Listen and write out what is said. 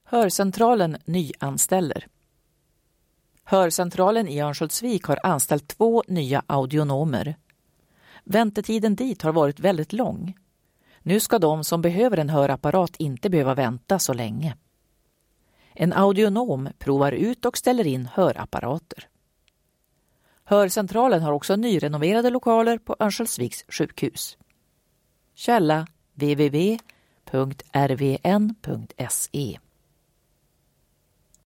Hörcentralen nyanställer. Hörcentralen i Örnsköldsvik har anställt 2 nya audionomer. Väntetiden dit har varit väldigt lång. Nu ska de som behöver en hörapparat inte behöva vänta så länge. En audionom provar ut och ställer in hörapparater. Hörcentralen har också nyrenoverade lokaler på Örnsköldsviks sjukhus. Källa www.rvn.se